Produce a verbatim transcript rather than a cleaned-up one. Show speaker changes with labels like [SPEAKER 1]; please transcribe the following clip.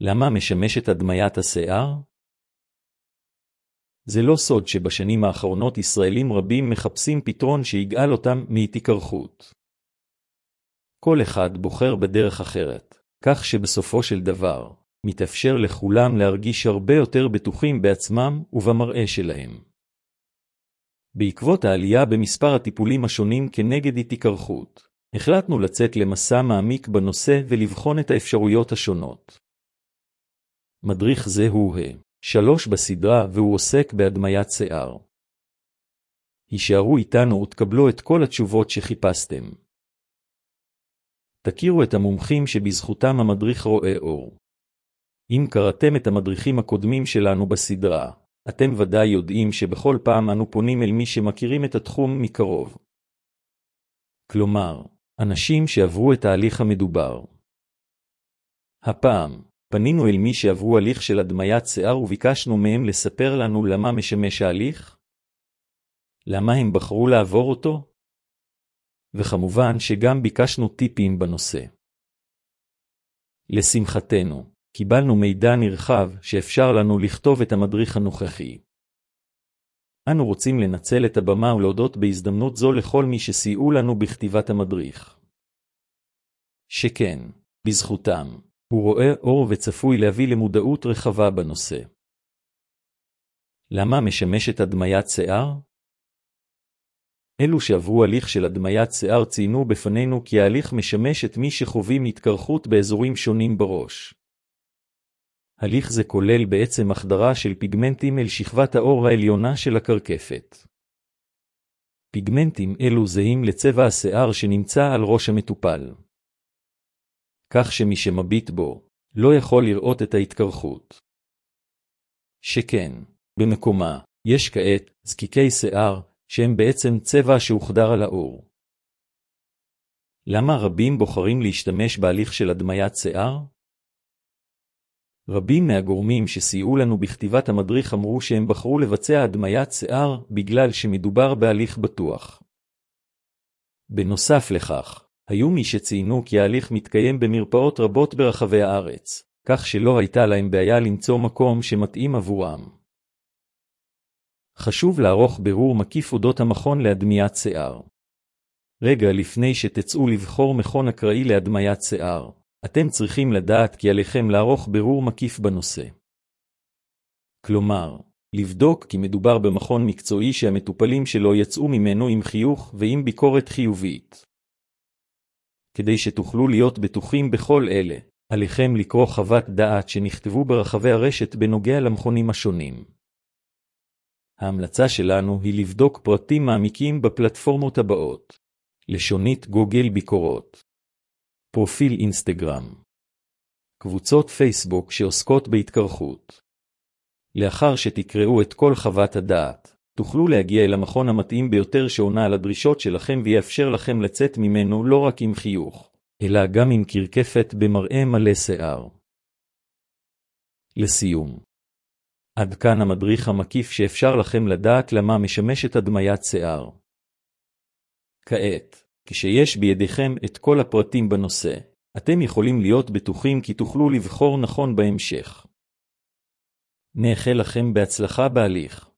[SPEAKER 1] למה משמשת הדמיית השיער? זה לא סוד שבשנים האחרונות ישראלים רבים מחפשים פתרון שיגאל אותם מהתקרחות. כל אחד בוחר בדרך אחרת, כך שבסופו של דבר מתאפשר לכולם להרגיש הרבה יותר בטוחים בעצמם ובמראה שלהם. בעקבות העלייה במספר הטיפולים השונים כנגד התקרחות, החלטנו לצאת למסע מעמיק בנושא ולבחון את האפשרויות השונות. מדריך זה הוא שלוש בסדרה והוא עוסק בהדמיית שיער. הישארו איתנו ותקבלו את כל התשובות שחיפשתם. תכירו את המומחים שבזכותם המדריך רואה אור. אם קראתם את המדריכים הקודמים שלנו בסדרה, אתם ודאי יודעים שבכל פעם אנו פונים אל מי שמכירים את התחום מקרוב. כלומר, אנשים שעברו את ההליך המדובר. הפעם, פנינו אל מי שעברו הליך של הדמיית שיער וביקשנו מהם לספר לנו למה משמש ההליך, למה הם בחרו לעבור אותו, וכמובן שגם ביקשנו טיפים בנושא. לשמחתנו, קיבלנו מידע נרחב שאפשר לנו לכתוב את המדריך הנוכחי. אנו רוצים לנצל את הבמה ולהודות בהזדמנות זו לכל מי שסייעו לנו בכתיבת המדריך. שכן, בזכותם, הוא רואה אור וצפוי להביא למודעות רחבה בנושא. למה משמשת הדמיית שיער? אלו שעברו הליך של הדמיית שיער ציינו בפנינו כי ההליך משמש את מי שחווים התקרחות באזורים שונים בראש. הליך זה כולל בעצם החדרה של פיגמנטים אל שכבת האור העליונה של הקרקפת. פיגמנטים אלו זהים לצבע השיער שנמצא על ראש המטופל, כך שמי שמביט בו לא יכול לראות את ההתקרחות. שכן, במקומה, יש כעת זקיקי שיער שהם בעצם צבע שהוחדר על האור. למה רבים בוחרים להשתמש בהליך של הדמיית שיער? רבים מהגורמים שסייעו לנו בכתיבת המדריך אמרו שהם בחרו לבצע הדמיית שיער בגלל שמדובר בהליך בטוח. בנוסף לכך, היו מי שציינו כי ההליך מתקיים במרפאות רבות ברחבי הארץ, כך שלא הייתה להם בעיה למצוא מקום שמתאים עבורם. חשוב לערוך בירור מקיף אודות המכון להדמיית שיער. רגע לפני שתצאו לבחור מכון אקראי להדמיית שיער, אתם צריכים לדעת כי עליכם לערוך בירור מקיף בנושא. כלומר, לבדוק כי מדובר במכון מקצועי שהמטופלים שלו יצאו ממנו עם חיוך ועם ביקורת חיובית. כדי שתוכלו להיות בטוחים בכל אלה, עליכם לקרוא חוות דעת שנכתבו ברחבי הרשת בנוגע למכונים השונים. ההמלצה שלנו היא לבדוק פרטים מעמיקים בפלטפורמות הבאות: לשונית גוגל ביקורות, פרופיל אינסטגרם, קבוצות פייסבוק שעוסקות בהתקרחות. לאחר שתקראו את כל חוות הדעת, תוכלו להגיע אל המכון המתאים ביותר שעונה על הדרישות שלכם ויאפשר לכם לצאת ממנו לא רק עם חיוך, אלא גם עם קרקפת במראה מלא שיער. לסיום, עד כאן המדריך המקיף שאפשר לכם לדעת למה משמשת הדמיית שיער. כעת, כשיש בידיכם את כל הפרטים בנושא, אתם יכולים להיות בטוחים כי תוכלו לבחור נכון בהמשך. נאחל לכם בהצלחה בהליך.